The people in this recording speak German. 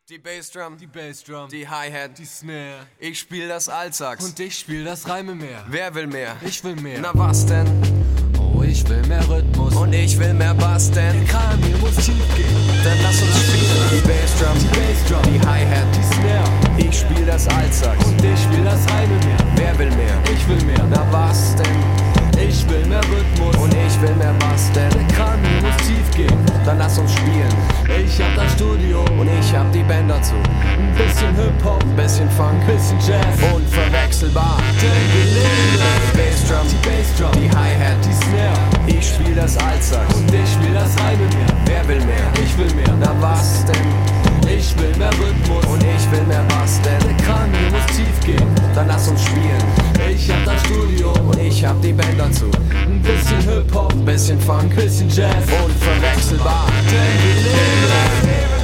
Die Bassdrum, die Hi-Hat, die Snare. ich spiel das Altsax Und ich spiel das Reime mehr. Wer will mehr? Ich will mehr. Na was denn? Oh, ich will mehr Rhythmus. Und ich will mehr Bass, der denn Kram hier muss tief gehen. dann lass uns spielen. Die Bassdrum, die Hi-Hat, die Snare. ich spiel das Altsax Und ich spiel das Reime mehr. Wer will mehr? Ich will mehr. Na was denn? Ich will mehr Rhythmus. Und ich will mehr Bass, der denn Kram hier muss tief gehen. dann lass uns spielen. Ich hab das Studio. Und ich hab die Band dazu. Ein bisschen Hip-Hop, Ein bisschen Funk, ein bisschen Jazz. unverwechselbar. Denn wir leben Die Bassdrum, die Bassdrum, die Hi-Hat, die Snare. ich spiel das Altsax Und ich spiel das Reime mehr. Wer will mehr? Ich will mehr. Na was denn? Ich will mehr Rhythmus. Und ich will mehr Bass, der denn Kram hier muss tief gehen. dann lass uns spielen. Ich hab das Studio. Und ich hab die Band dazu. Ein bisschen Hip-Hop, Bisschen Funk, ein bisschen Jazz. unverwechselbar. Denn wir leben